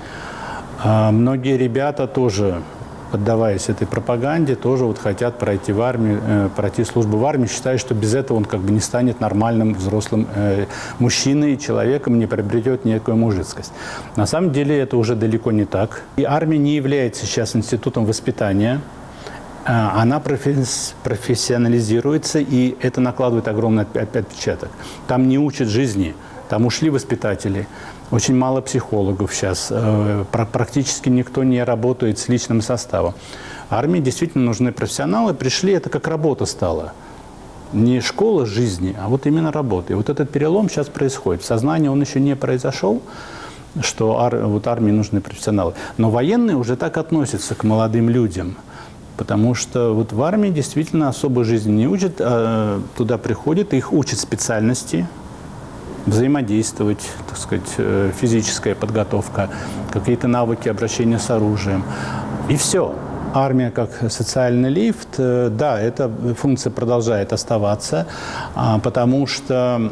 А многие ребята тоже, поддаваясь этой пропаганде, тоже вот хотят пройти в армию, пройти службу в армии, считая, что без этого он как бы не станет нормальным взрослым мужчиной, человеком, не приобретет некую мужицкость. На самом деле это уже далеко не так. И армия не является сейчас институтом воспитания. Она профессионализируется, и это накладывает огромный отпечаток. Там не учат жизни, там ушли воспитатели. Очень мало психологов сейчас, практически никто не работает с личным составом. Армии действительно нужны профессионалы, пришли, это как работа стала. Не школа жизни, а вот именно работа. И вот этот перелом сейчас происходит. В сознании он еще не произошел, что вот армии нужны профессионалы. Но военные уже так относятся к молодым людям. Потому что вот в армии действительно особой жизни не учат, а туда приходят, их учат специальности, взаимодействовать, так сказать, физическая подготовка, какие-то навыки обращения с оружием. И все. Армия как социальный лифт, да, эта функция продолжает оставаться, потому что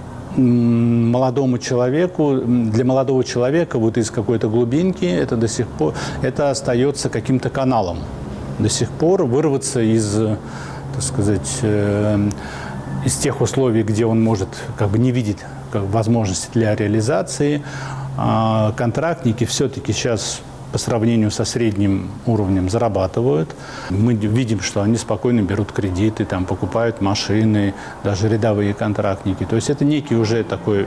молодому человеку, для молодого человека вот из какой-то глубинки это до сих пор, это остается каким-то каналом. До сих пор вырваться из, так сказать, из тех условий, где он может как бы не видеть возможности для реализации. Контрактники все-таки сейчас по сравнению со средним уровнем зарабатывают. Мы видим, что они спокойно берут кредиты, там, покупают машины, даже рядовые контрактники. То есть это некий уже такой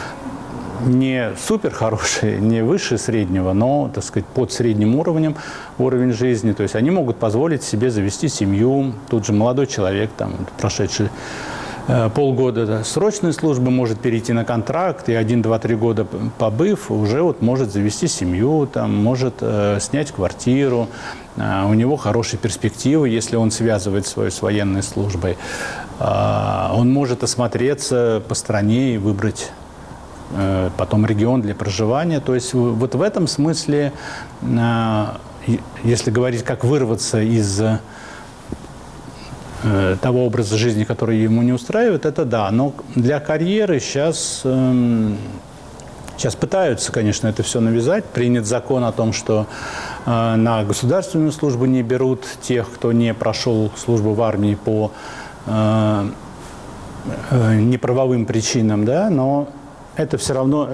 не супер хороший, не выше среднего, но, так сказать, под средним уровень жизни. То есть они могут позволить себе завести семью. Тут же молодой человек, там, прошедший полгода срочной службы, может перейти на контракт, и 1, 2, 3 года побыв, уже вот может завести семью, там, может снять квартиру, у него хорошие перспективы, если он связывает свою с военной службой. Он может осмотреться по стране и выбрать потом регион для проживания. То есть вот в этом смысле, если говорить, как вырваться из того образа жизни, который ему не устраивает, это да. Но для карьеры сейчас Сейчас пытаются, конечно, это все навязать. Принят закон о том, что на государственную службу не берут тех, кто не прошел службу в армии по неправовым причинам, да, но это все равно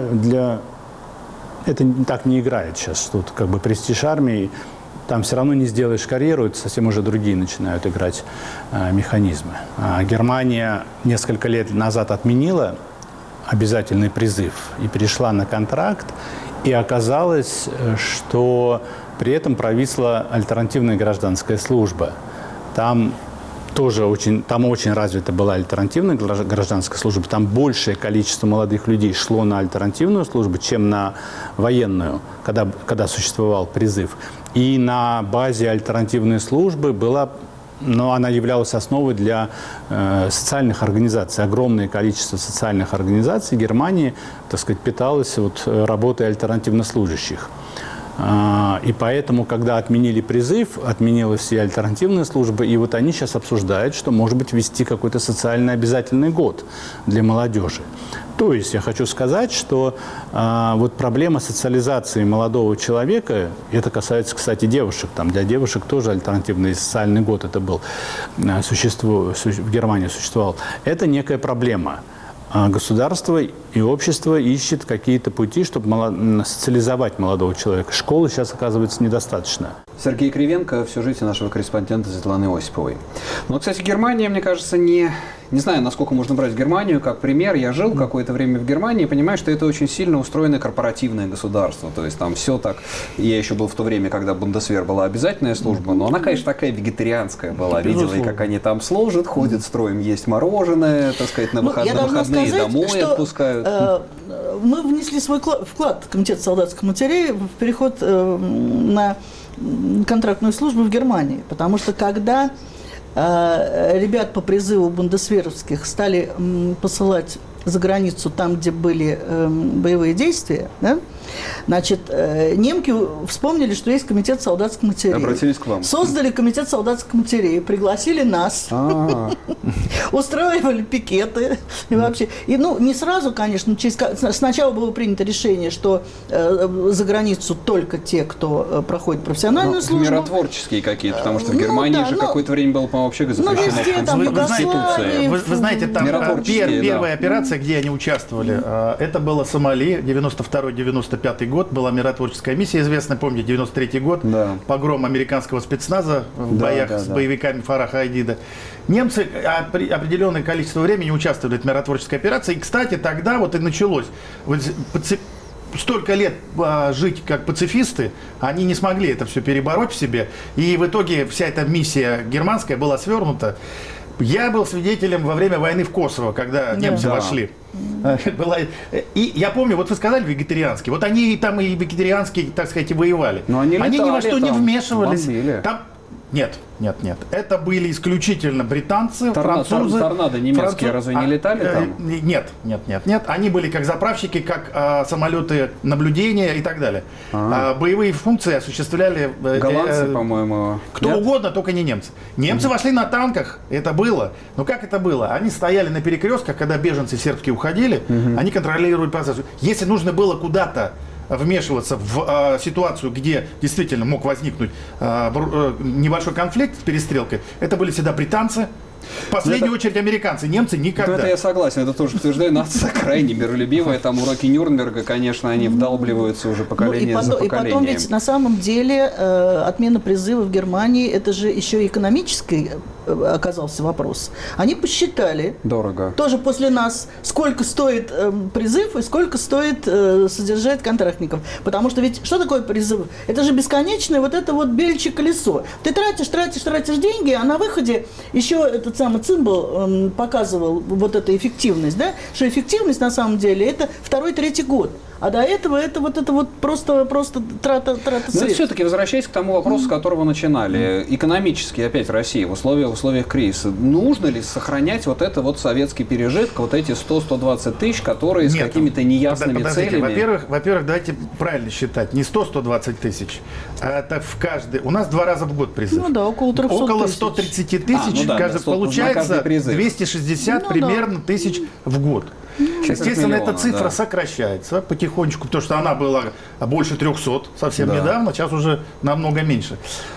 это так не играет сейчас. Тут как бы престиж армии, там все равно не сделаешь карьеру, это совсем уже другие начинают играть механизмы. Германия несколько лет назад отменила обязательный призыв и перешла на контракт, и оказалось, что при этом провисла альтернативная гражданская служба. Там очень развита была альтернативная гражданская служба. Там большее количество молодых людей шло на альтернативную службу, чем на военную, когда существовал призыв. И на базе альтернативной службы она являлась основой для социальных организаций. Огромное количество социальных организаций Германии, так сказать, питалось работой альтернативно служащих. И поэтому, когда отменили призыв, отменилась и альтернативная служба, и вот они сейчас обсуждают, что, может быть, ввести какой-то социально обязательный год для молодежи. То есть я хочу сказать, что вот проблема социализации молодого человека, это касается, кстати, девушек, там для девушек тоже альтернативный социальный год это был, в Германии существовал, это некая проблема. Государство и общество ищет какие-то пути, чтобы социализовать молодого человека. Школы сейчас, оказывается, недостаточно. Сергей Кривенко, в сюжете нашего корреспондента Светланы Осиповой. Но, кстати, Германия, мне кажется, не знаю, насколько можно брать Германию как пример. Я жил какое-то время в Германии и понимаю, что это очень сильно устроенное корпоративное государство. То есть там все так... Я еще был в то время, когда Бундесвер была обязательная служба, но она, конечно, такая вегетарианская была. Видела, и как они там служат, ходят строем, есть мороженое, так сказать, на выходные домой отпускают. Мы внесли свой вклад, Комитет солдатских матерей, в переход на контрактную службу в Германии. Потому что когда ребят по призыву бундесверовских стали посылать за границу, там, где были боевые действия, да, значит, немки вспомнили, что есть комитет солдатских матерей. Обратились к вам. Создали комитет солдатских матерей, пригласили нас, устраивали пикеты и вообще. И, не сразу, конечно, сначала было принято решение, что за границу только те, кто проходит профессиональную службу. Миротворческие какие-то, потому что в Германии же какое-то время было, по-моему, вообще запрещено. Вы знаете, там первая операция, где они участвовали, это было Сомали, 92-95 год, была миротворческая миссия, известная, помните, 93-й год, да. Погром американского спецназа в боях с боевиками Фараха Айдида. Немцы определенное количество времени участвовали в миротворческой операции, и, кстати, тогда вот и началось. Столько лет жить как пацифисты, они не смогли это все перебороть в себе, и в итоге вся эта миссия германская была свернута. Я был свидетелем во время войны в Косово, когда немцы вошли. И я помню, вот вы сказали вегетарианские, вот они там и вегетарианские, так сказать, и воевали. Но они ни во что не вмешивались. Там... Нет. Это были исключительно британцы, французы. Торнадо немецкие разве не летали там? Нет. Они были как заправщики, как самолеты наблюдения и так далее. Боевые функции осуществляли... Голландцы, по-моему. Кто угодно, только не немцы. Немцы вошли на танках, это было. Но как это было? Они стояли на перекрестках, когда беженцы сербские уходили, они контролировали процесс. Если нужно было куда-то вмешиваться в ситуацию, где действительно мог возникнуть небольшой конфликт с перестрелкой, это были всегда британцы, в последнюю очередь американцы, немцы никогда. Это я согласен, это тоже подтверждаю, нация крайне миролюбивая, там уроки Нюрнберга, конечно, они вдалбливаются уже поколение за поколением. И потом ведь на самом деле отмена призыва в Германии, это же еще и экономический оказался вопрос. Они посчитали, дорого, тоже после нас, сколько стоит призыв и сколько стоит содержать контрактников. Потому что ведь что такое призыв? Это же бесконечное вот это вот бельчье колесо. Ты тратишь деньги, а на выходе еще этот самый цимбал показывал вот эту эффективность, да? Что эффективность на самом деле это 2-3 год. А до этого это просто трата средств. Но все-таки, возвращаясь к тому вопросу, с которого начинали, экономически опять Россия в условиях кризиса, нужно ли сохранять вот это вот советский пережиток, вот эти 100-120 тысяч, которые с какими-то неясными целями? Во-первых, давайте правильно считать, не 100-120 тысяч, а это в каждый... У нас 2 раза в год призыв. Около 300 около 130 тысяч, получается 260 примерно тысяч в год. Естественно, эта цифра да. сокращается потихонечку, потому что она была больше 300 совсем недавно, сейчас уже намного меньше.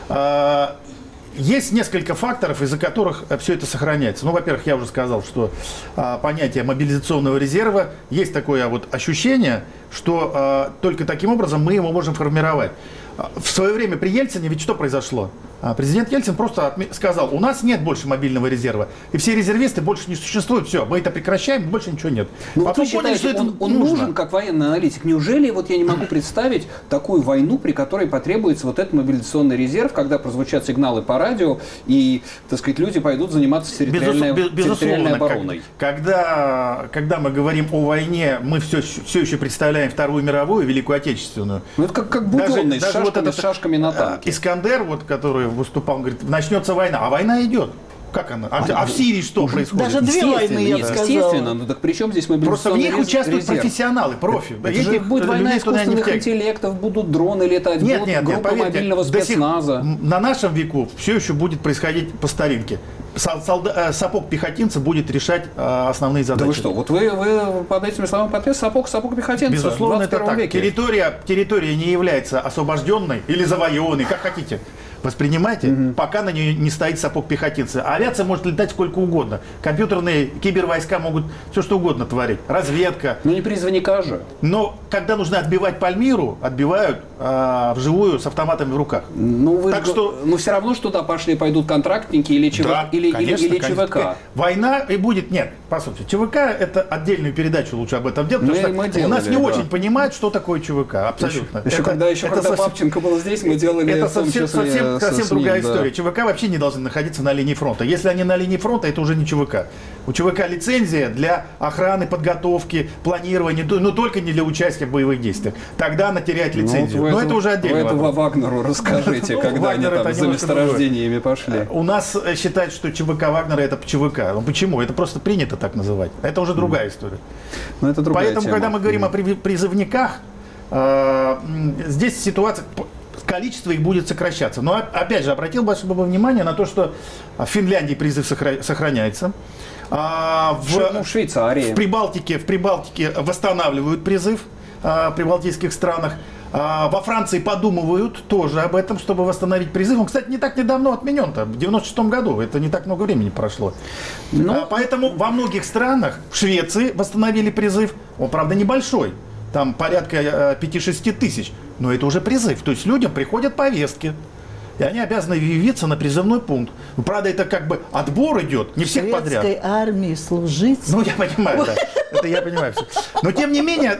Есть несколько факторов, из-за которых все это сохраняется. Ну, во-первых, я уже сказал, что понятие мобилизационного резерва, есть такое вот ощущение, что только таким образом мы его можем формировать. В свое время при Ельцине ведь что произошло? Президент Ельцин просто сказал, у нас нет больше мобильного резерва, и все резервисты больше не существуют, все, мы это прекращаем, больше ничего нет. Ну, Потом вы считаете, поняли, что он нужен как военный аналитик? Неужели вот я не могу представить такую войну, при которой потребуется вот этот мобилизационный резерв, когда прозвучат сигналы по радио, и, так сказать, люди пойдут заниматься территориальной обороной? Когда мы говорим о войне, мы все еще представляем Вторую мировую, Великую Отечественную. Ну, это как буденный с шашками на танке. Искандер, вот, который выступал, говорит, начнется война, а война идет. Как она? А в Сирии что происходит? Даже две войны, я бы сказала. Естественно, ну так при чем здесь мобилизационный резерв? Просто в них участвуют профессионалы, профи. Это же будет война искусственных интеллектов, будут дроны летать, будут группы мобильного спецназа. На нашем веку все еще будет происходить по старинке. Сапог пехотинца будет решать основные задачи. Да вы что, вот вы под этими словами подписываете сапог пехотинца? Безусловно, это так. Веке. Территория не является освобожденной или завоеванной, как хотите. Воспринимайте, пока на нее не стоит сапог пехотинца. Авиация может летать сколько угодно. Компьютерные кибервойска могут все что угодно творить. Разведка. Но не призванника же. Но когда нужно отбивать Пальмиру, отбивают вживую с автоматами в руках. Ну, но все равно, что туда пойдут контрактники или ЧВК. Война и будет... Нет, послушайте, ЧВК это отдельную передачу лучше об этом делать, потому что у нас не очень понимают, что такое ЧВК. Абсолютно. Еще когда Бабченко был здесь, мы делали это совсем другая история. ЧВК вообще не должны находиться на линии фронта. Если они на линии фронта, это уже не ЧВК. У ЧВК лицензия для охраны, подготовки, планирования, но только не для участия в боевых действиях. Тогда она теряет лицензию. Но это уже отдельно. Вы это Вагнеру расскажите, когда они там за месторождениями пошли. У нас считают, что ЧВК Вагнера это ЧВК. Ну почему? Это просто принято так называть. Это уже другая история. Поэтому, когда мы говорим о призывниках, здесь ситуация... Количество их будет сокращаться. Но опять же, обратил бы внимание на то, что в Финляндии призыв сохраняется. В Швейцарии. В Прибалтике восстанавливают призыв в прибалтийских странах. Во Франции подумывают тоже об этом, чтобы восстановить призыв. Он, кстати, не так недавно отменен-то, в 96-м году. Это не так много времени прошло. Поэтому во многих странах, в Швеции восстановили призыв. Он, правда, небольшой. Там порядка 5-6 тысяч. Но это уже призыв. То есть людям приходят повестки. И они обязаны явиться на призывной пункт. Ну, правда, это как бы отбор идет, не всех подряд. В шведской армии служить. Ну, я понимаю, да. Это я понимаю. Но, тем не менее,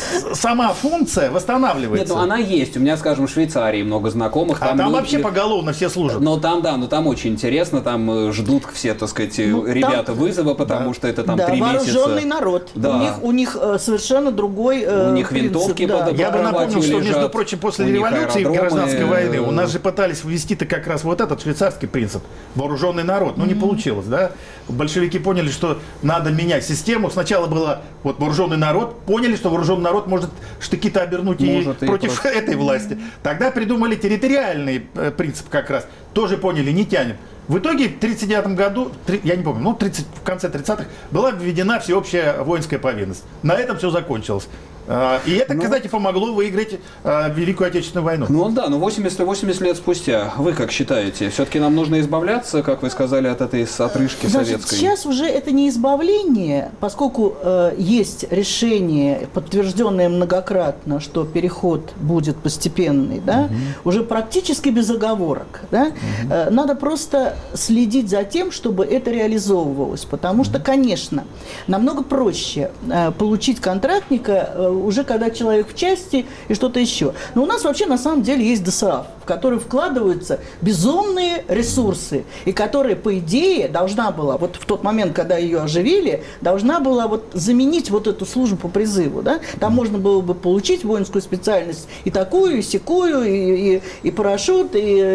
сама функция восстанавливается. Нет, ну она есть. У меня, скажем, в Швейцарии много знакомых. Там вообще поголовно все служат. Но там очень интересно. Там ждут все, так сказать, ребята вызова, потому что это там 3 месяца. Вооруженный народ. Да. У них совершенно другой У них винтовки под Я бы напомнил, что, между прочим, после революции и гражданской войны у нас же пытались ввести-то как раз вот этот швейцарский принцип. Вооруженный народ. Но не получилось, да? Большевики поняли, что надо менять систему. Сначала было вот вооруженный народ. Поняли, что вооруженный народ может штыки-то обернуть и против этой власти. Тогда придумали территориальный принцип как раз. Тоже поняли, не тянет. В итоге в 1939 году, я не помню, в конце 30-х была введена всеобщая воинская повинность. На этом все закончилось. И это, кстати, помогло выиграть Великую Отечественную войну. Ну да, но 80 лет спустя, вы как считаете, все-таки нам нужно избавляться, как вы сказали, от этой отрыжки советской? Сейчас уже это не избавление, поскольку есть решение, подтвержденное многократно, что переход будет постепенный, да, уже практически без оговорок. Да? Надо просто следить за тем, чтобы это реализовывалось, потому что, конечно, намного проще получить контрактника уже когда человек в части и что-то еще. Но у нас вообще на самом деле есть ДСАФ, в который вкладываются безумные ресурсы, и которая, по идее, должна была, вот в тот момент, когда ее оживили, должна была вот заменить вот эту службу по призыву. Да? Там можно было бы получить воинскую специальность и такую, и сякую, и парашют,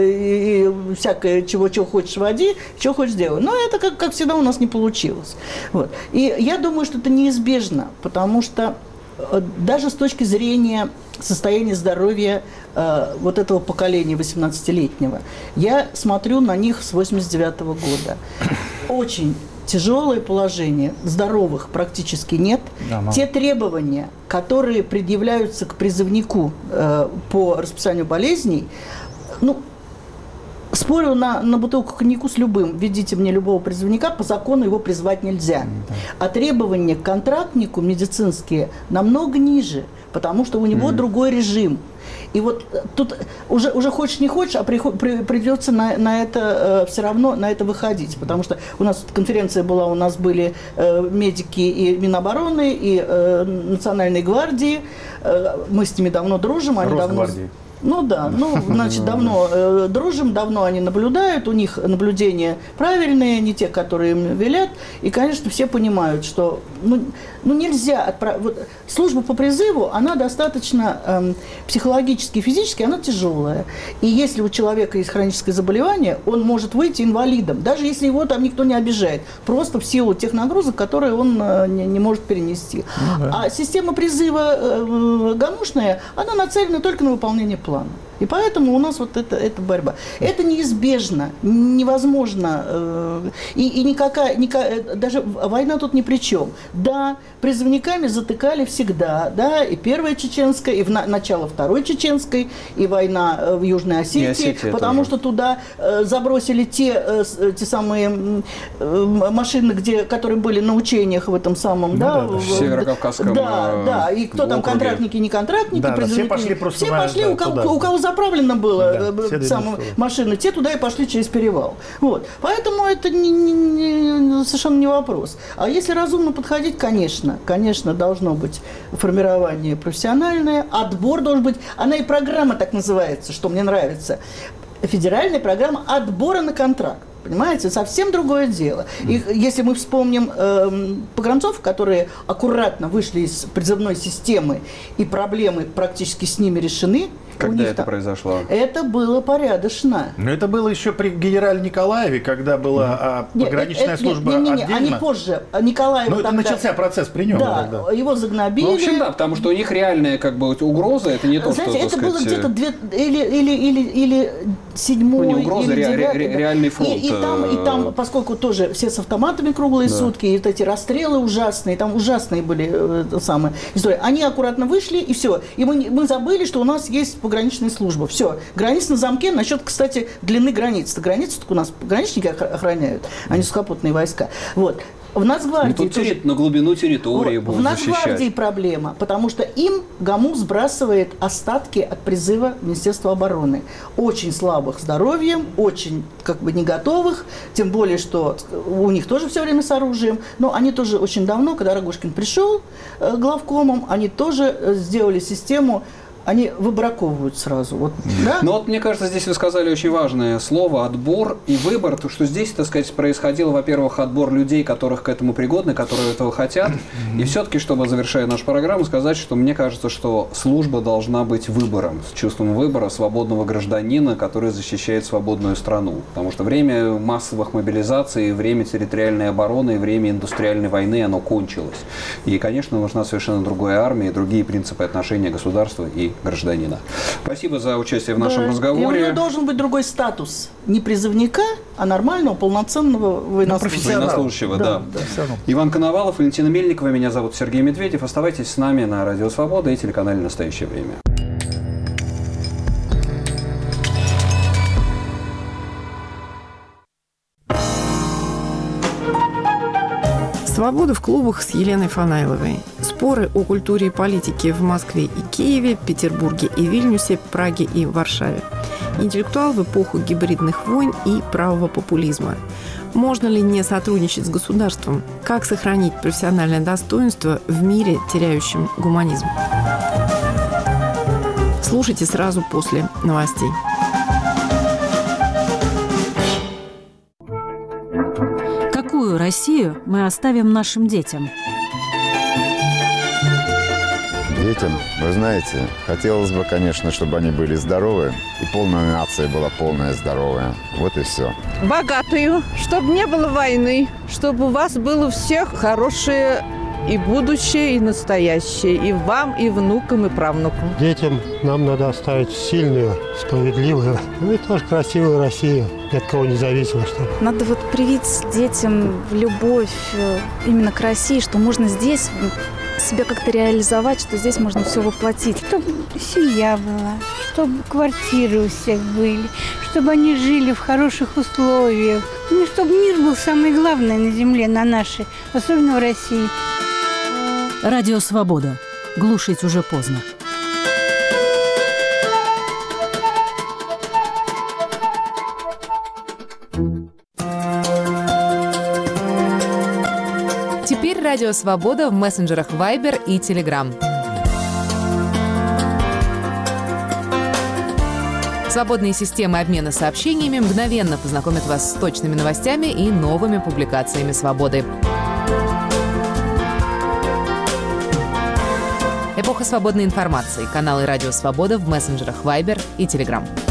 и всякое, чего хочешь води, чего хочешь делай. Но это, как всегда, у нас не получилось. Вот. И я думаю, что это неизбежно, потому что даже с точки зрения состояния здоровья вот этого поколения 18-летнего, я смотрю на них с 89-го года. Очень тяжелое положение, здоровых практически нет. Да, мало. Те требования, которые предъявляются к призывнику по расписанию болезней, ну, спорю на бутылку коньяку с любым. Введите мне любого призывника, по закону его призвать нельзя. А требования к контрактнику медицинские намного ниже, потому что у него другой режим. И вот тут уже хочешь не хочешь, а придется на это все равно на это выходить. Потому что у нас конференция была, у нас были медики и Минобороны, и Национальной гвардии. Мы с ними давно дружим. Они давно... Ну да, значит, давно дружим, давно они наблюдают, у них наблюдения правильные, не те, которые им велят. И, конечно, все понимают, что нельзя отправить... Вот, служба по призыву, она достаточно психологически и физически, она тяжелая. И если у человека есть хроническое заболевание, он может выйти инвалидом, даже если его там никто не обижает, просто в силу тех нагрузок, которые он не может перенести. А система призыва ГАМУшная, она нацелена только на выполнение плана. И поэтому у нас вот эта борьба. Это неизбежно, невозможно. И даже война тут ни при чем. Да, призывниками затыкали всегда. Да, и Первая Чеченская, и начало Второй Чеченской, и война в Южной Осетии. Потому что туда забросили те самые машины, которые были на учениях в этом самом... в Северокавказском Да, и кто там, контрактники, не контрактники, призывники. Все пошли, у кого заправлено было машины, те туда и пошли через перевал. Вот. Поэтому это совершенно не вопрос. А если разумно подходить, конечно, должно быть формирование профессиональное, отбор должен быть. Она и программа так называется, что мне нравится. Федеральная программа отбора на контракт. Понимаете, совсем другое дело. И если мы вспомним погранцов, которые аккуратно вышли из призывной системы, и проблемы практически с ними решены. Когда это произошло? Это было порядочно. Но это было еще при генерале Николаеве, когда была пограничная служба отдельно. Они позже. Николаев это начался процесс при нем. Да, его загнобили. В общем, да, потому что у них реальная угроза, это не то, знаете, что, это было где-то или 7-й, не угроза, или 9-й. реальный фронт. И там, поскольку тоже все с автоматами круглые сутки, и вот эти расстрелы ужасные, там ужасные были истории. Они аккуратно вышли, и все. И мы забыли, что у нас есть пограничная служба. Все. Граница на замке. Насчет, кстати, длины границ. Границу у нас пограничники охраняют, а не сухопутные войска. Вот. В Нацгвардии на глубину территории будут защищать. В Нацгвардии проблема, потому что им ГАМУ сбрасывает остатки от призыва Министерства обороны. Очень слабых здоровьем, очень не готовых, тем более, что у них тоже все время с оружием. Но они тоже очень давно, когда Рогожкин пришел главкомом, они тоже сделали систему. Они выбраковывают сразу. Вот, да? Но мне кажется, здесь вы сказали очень важное слово «отбор» и «выбор», то, что здесь, происходило, во-первых, отбор людей, которых к этому пригодны, которые этого хотят. И все-таки, чтобы, завершая нашу программу, сказать, что мне кажется, что служба должна быть выбором, с чувством выбора свободного гражданина, который защищает свободную страну. Потому что время массовых мобилизаций, время территориальной обороны, время индустриальной войны, оно кончилось. И, конечно, нужна совершенно другая армия, другие принципы отношения государства и гражданина. Спасибо за участие в нашем разговоре. И у него должен быть другой статус. Не призывника, а нормального, полноценного военнослужащего. Да. Иван Коновалов, Валентина Мельникова. Меня зовут Сергей Медведев. Оставайтесь с нами на Радио Свобода и телеканале «Настоящее время». «Свобода в клубах» с Еленой Фанайловой. Споры о культуре и политике в Москве и Киеве, Петербурге и Вильнюсе, Праге и Варшаве. Интеллектуал в эпоху гибридных войн и правого популизма. Можно ли не сотрудничать с государством? Как сохранить профессиональное достоинство в мире, теряющем гуманизм? Слушайте сразу после новостей. Какую Россию мы оставим нашим детям? Детям, вы знаете, хотелось бы, конечно, чтобы они были здоровы, и полная нация была полная здоровая. Вот и все. Богатую, чтобы не было войны, чтобы у вас было у всех хорошее и будущее, и настоящее, и вам, и внукам, и правнукам. Детям нам надо оставить сильную, справедливую, и тоже красивую Россию, ни от кого не зависимо. Чтобы. Надо вот привить детям любовь именно к России, что можно здесь себя как-то реализовать, что здесь можно все воплотить. Чтобы семья была, чтобы квартиры у всех были, чтобы они жили в хороших условиях. Ну, чтобы мир был самое главное на земле, на нашей, особенно в России. Радио «Свобода». Глушить уже поздно. Теперь Радио «Свобода» в мессенджерах Viber и Telegram. Свободные системы обмена сообщениями мгновенно познакомят вас с точными новостями и новыми публикациями «Свободы». Эпоха свободной информации. Каналы «Радио Свобода» в мессенджерах Viber и Telegram.